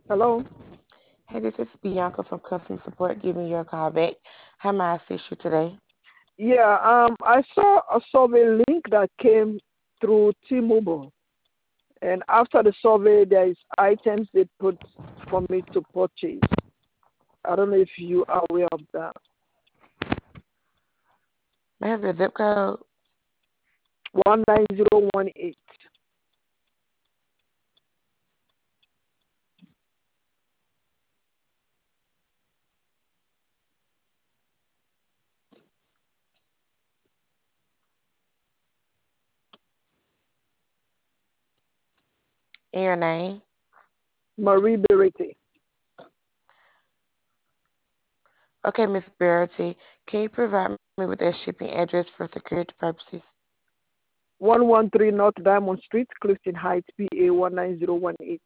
Hello? Hey, this is Bianca from Customer Support giving you a call back. How may I assist you today? Yeah, I saw a survey link that came through T-Mobile, and after the survey, there is items they put for me to purchase. I don't know if you are aware of that. May I have your zip code? 19018. And your name? Marie Berete. Okay, Miss Verity. Can you provide me with that shipping address for security purposes? 113 North Diamond Street, Clifton Heights, PA 19018.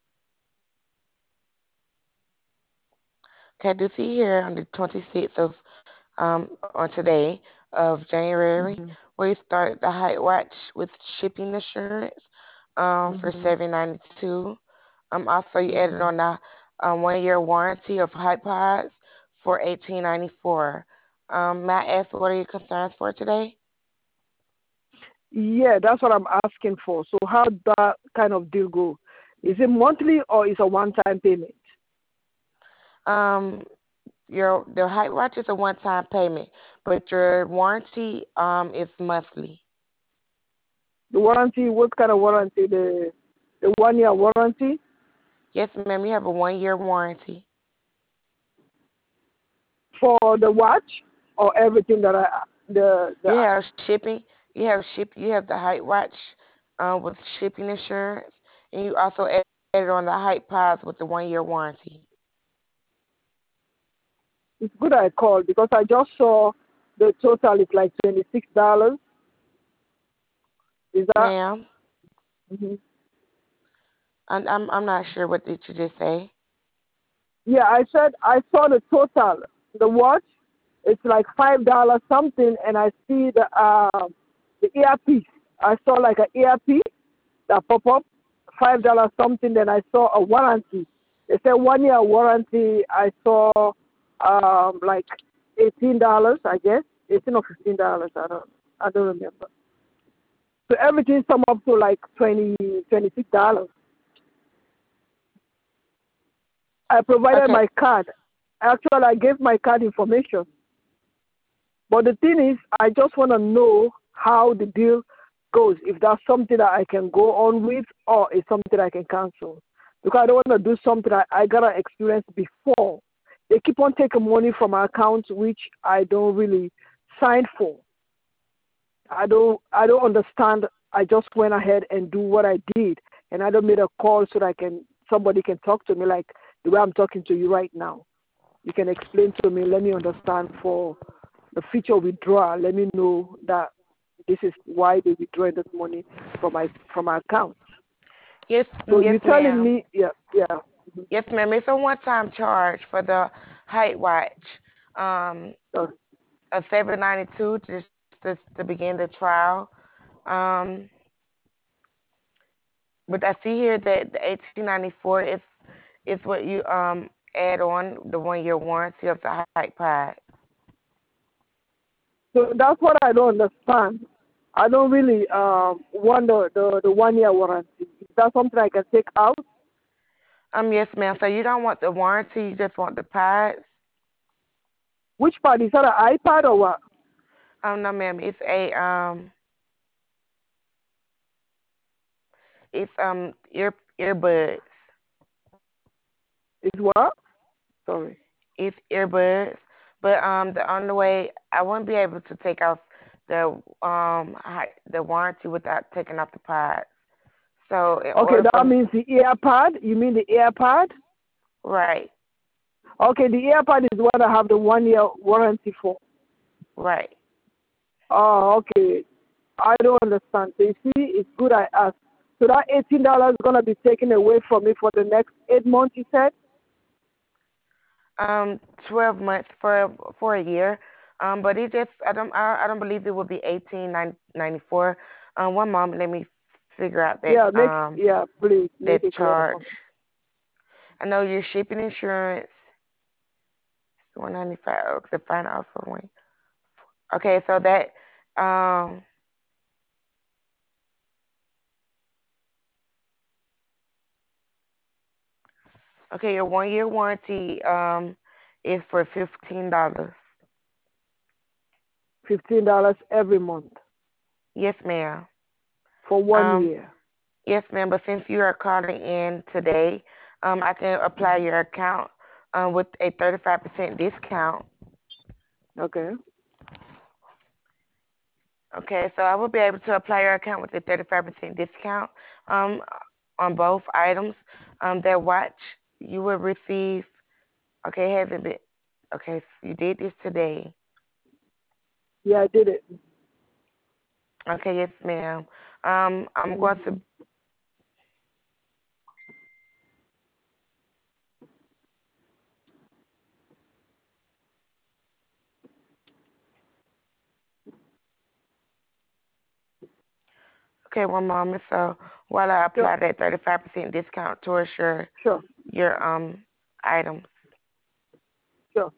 Okay, I do see here on the 26th of on today of January Mm-hmm. where you started the Height Watch with shipping insurance for Mm-hmm. $7.92. Also you added Mm-hmm. on the 1 year warranty of Height Pods for $18.94. May I ask what are your concerns for today? Yeah, that's what I'm asking for. So how that kind of deal go? Is it monthly or is a one-time payment? Um, your the Height Watch is a one-time payment, but your warranty is monthly. The warranty, what kind of warranty? The 1 year warranty Yes, ma'am. You have a 1 year warranty. for the watch or everything that I the You have shipping. You have the Height Watch with shipping insurance, and you also added on the Height Pods with the 1 year warranty. it's good I called because I just saw the total is like $26. Is Yes, that? ma'am. Hmm. I'm not sure what did you just say. Yeah, I said I saw the total. The watch, it's like $5 something, and I see the earpiece. I saw like an earpiece that pop up, $5 something. Then I saw a warranty. They said 1 year warranty. I saw like $18, I guess, 18 or $15. I don't remember. So everything sum up to like $26. I provided Okay. my card. Actually, I gave my card information. But the thing is, I just want to know how the deal goes. If that's something that I can go on with, or it's something I can cancel. Because I don't want to do something I got to experience before. They keep on taking money from my account, which I don't really sign for. I don't understand. I just went ahead and do what I did, and I don't made a call so that somebody can talk to me like the way I'm talking to you right now. You can explain to me. Let me understand for the future withdrawal. Let me know that this is why they withdraw this money from my account. Yes, So you're yes, telling ma'am. me, yeah, yeah. Yes, ma'am. It's a one-time charge for the Height Watch. Um, So, a 7.92 just to begin the trial. Um, but I see here that the 18.94 is what you add on the 1 year warranty of the Height Pods. so that's what I don't understand. I don't really want the 1 year warranty. Is that something I can take out? Yes, ma'am. So you don't want the warranty, you just want the pods? Which part? Is that an iPad or what? No, ma'am. It's earbuds. Is what? Sorry. It's earbuds. But the only way I wouldn't be able to take off the warranty without taking off the pods. So in Okay, order for that means the AirPad. You mean the AirPad? right, Okay, the AirPad is what I have the 1 year warranty for. right. Oh, okay. I don't understand. So you see, it's good I asked. So that $18 is gonna be taken away from me for the next 8 months. You said? 12 months for a year. But it just I don't believe it will be 18.94. One moment, let me figure out Yeah, please that make it clear charge. for me. I know your shipping insurance is 195. The final also one. Okay, so that um okay, your 1 year warranty is for $15. $15 every month Yes, ma'am. for one Um year. yes, ma'am, but since you are calling in today, I can apply Mhm. your account with a 35% discount. Okay. Okay, so I will be able to apply your account with a 35% discount um, on both items. That watch you will receive. Okay, hasn't been. Okay, so you did this today. Yeah, I did it. Okay, yes, ma'am. I'm going to. Mhm. Okay, one moment. So while I Sure. apply that 35% discount towards Sure. your items. Sure.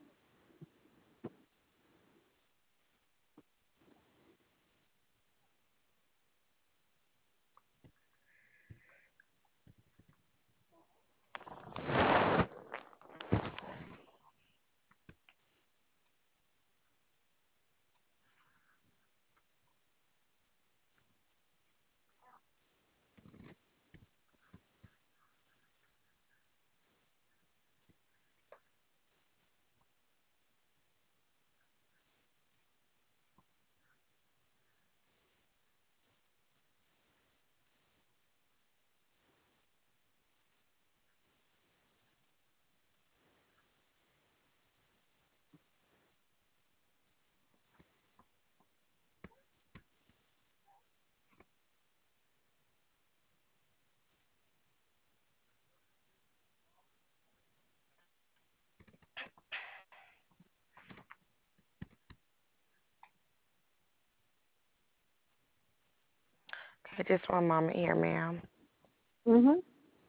Okay, just one moment here, ma'am. Mhm.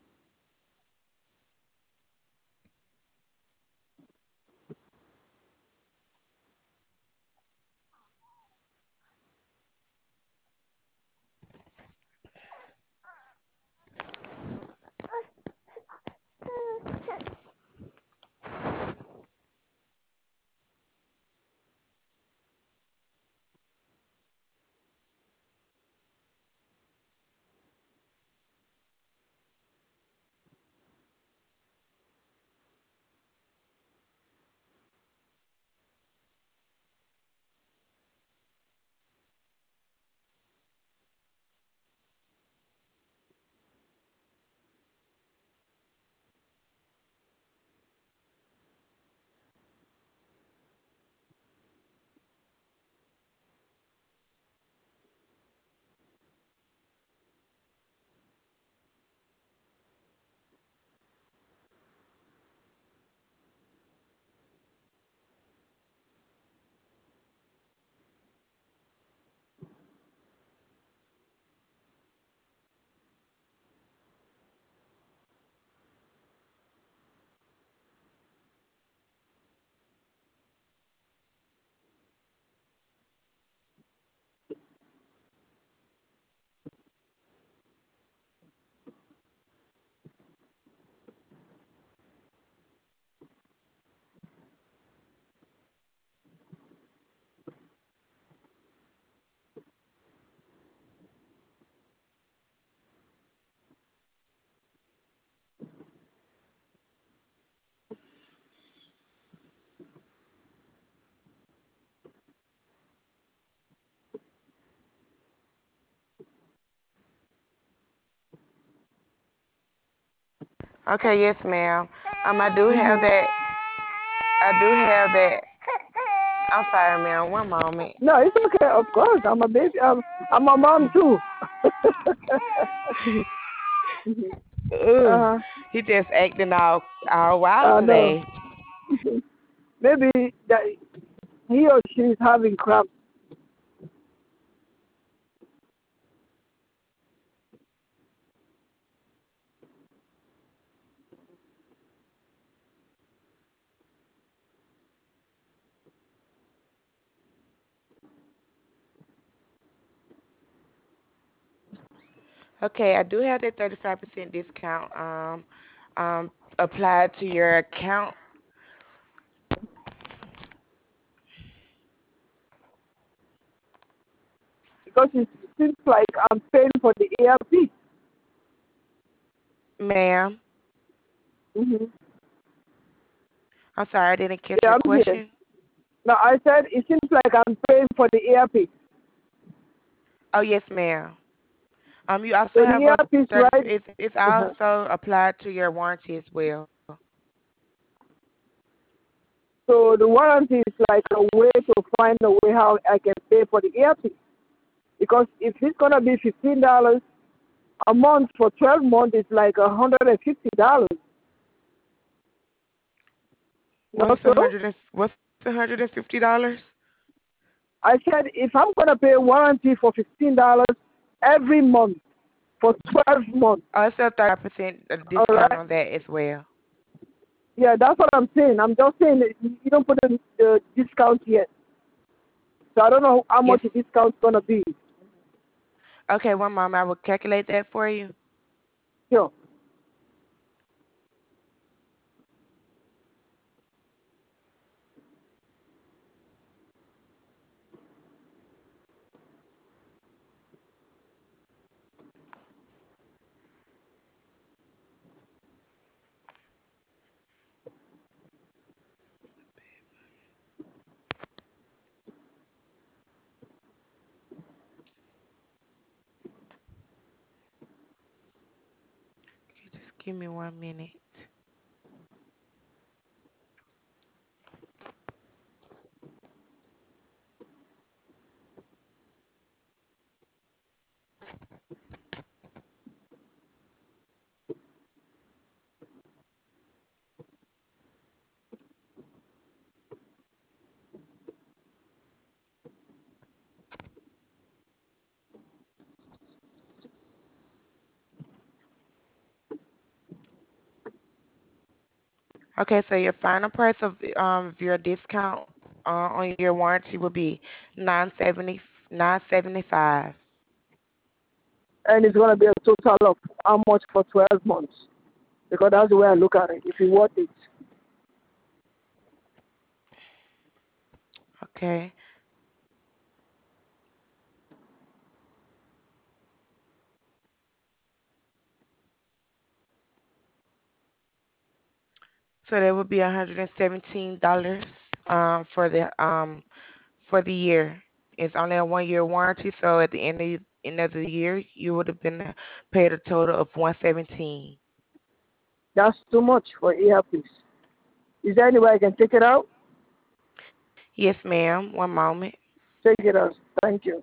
Okay, yes, ma'am. I do have Mhm. that. I do have that. I'm sorry, ma'am. One moment. No, it's okay. Of course, I'm a baby. I'm a mom too. Mhm. Ooh, Uh-huh. he just acting all wild No. today. Maybe that he or she is having cramps. Okay, I do have that 35% discount applied to your account. Because it seems like I'm paying for the ARP. Ma'am, Mm-hmm. I'm sorry, I didn't catch Yeah, your I'm here. question. Now I said it seems like I'm paying for the ARP. Oh, yes, ma'am. You So also have the a ARP is 30, right. it's Uh-huh. also applied to your warranty as well. So the warranty is like a way to find a way how I can pay for the ARP. Because if it's gonna be $15 a month for 12 months, it's like $150. Not so? What's $150? I said if I'm gonna pay warranty for $15 every month for 12 months, Oh, it's a 30% all discount right? on that as well. Yeah, that's what I'm saying. I'm just saying that you don't put the discount yet. So I don't know how Yes. much the discount's gonna be. Okay, one moment. I will calculate that for you. Sure. Okay, just give me 1 minute. Okay, so your final price of your discount on your warranty will be 975. And it's gonna be a total of how much for 12 months? Because that's the way I look at it. If you want it. Okay. So that would be $117 for the year. It's only a 1 year warranty, so at the end of the year you would have been paid a total of 117. That's too much for earpiece. Is there any way I can take it out? Yes, ma'am. One moment. Take it out. Thank you.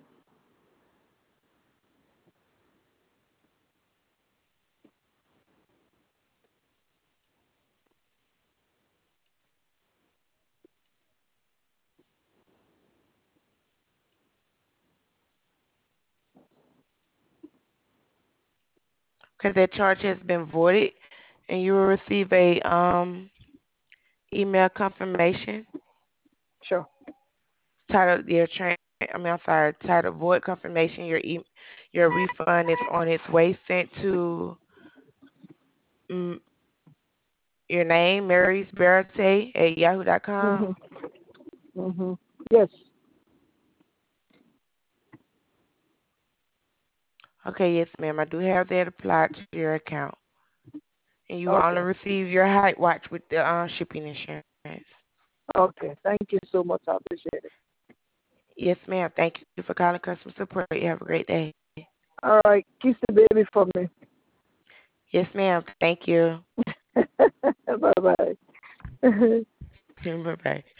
Okay, that charge has been voided, and you will receive a email confirmation Sure. titled I'm sorry, titled void confirmation. Your refund is on its way, sent to mm, your name, Mary's Berate at yahoo.com. Mhm. Mhm. Yes. Okay, yes, ma'am. I do have that applied to your account, and you will only Okay. receive your height watch with the shipping insurance. Okay. Thank you so much. I appreciate it. Yes, ma'am. Thank you for calling customer support. You have a great day. All right. Kiss the baby for me. Yes, ma'am. Thank you. Bye bye. Bye bye.